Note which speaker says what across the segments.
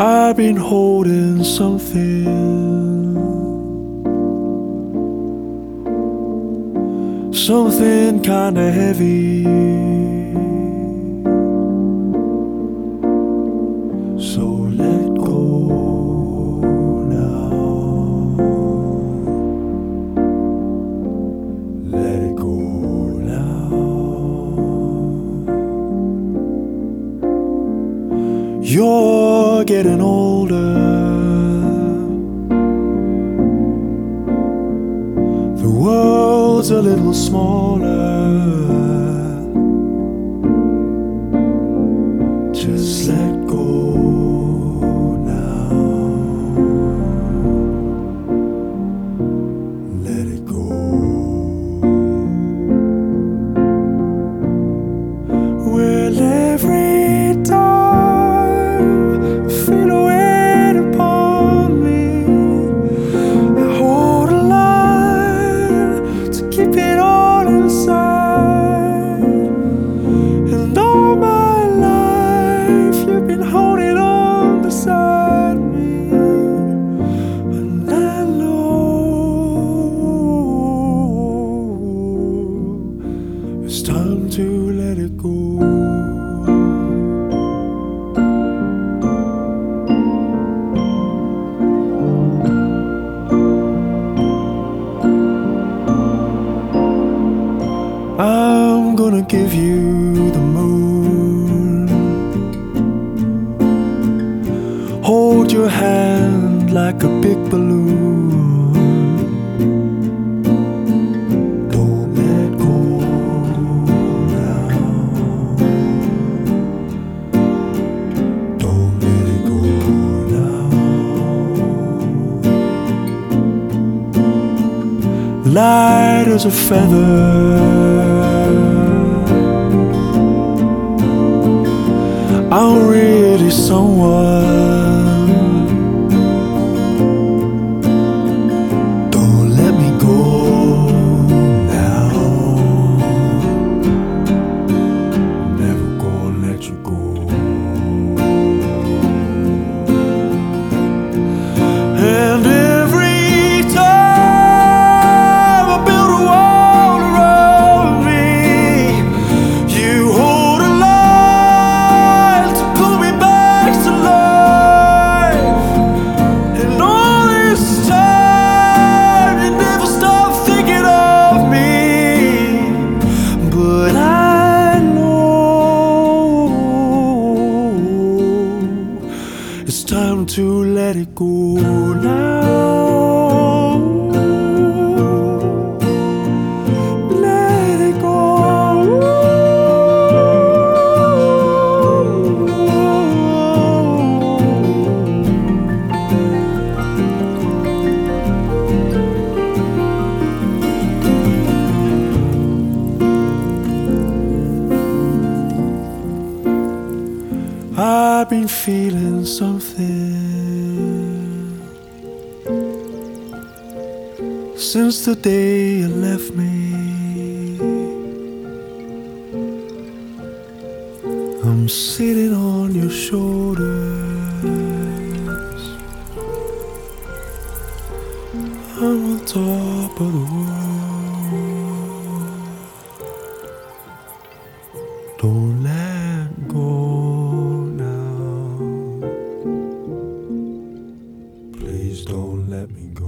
Speaker 1: I've been holding something, something kinda heavy. So let go now. Let it go now. You're getting older. The world's a little smaller. Just let go now. Let it go. Well, every time I feel a weight upon me, I hold a line to keep it all inside. And all my life you've been holding on beside me, and I know it's time to let it go. I'm gonna give you the moon, hold your hand like a big balloon. Don't let go now. Don't let it go now. Light as a feather, I'm really someone. Don't let me go now. Never gonna let you go. And every time I build a wall around me, you hold a line to pull me back to life. And all this time you never stop thinking of me, but I know it's time to let it go now. Let it go. I've been feeling something since the day you left me. I'm sitting on your shoulders, I'm on top of the world. Don't let go now. Please don't let me go.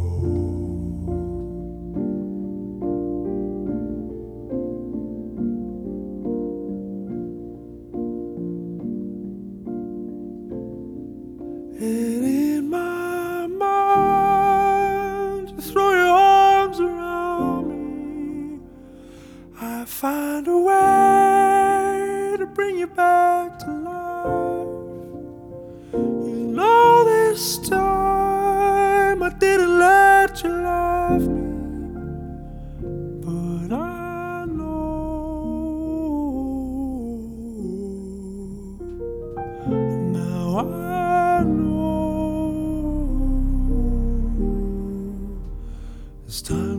Speaker 1: And in my mind, you throw your arms around me. I find a way to bring you back to life. You know this time I didn't let you love me, but I know now. I know it's time.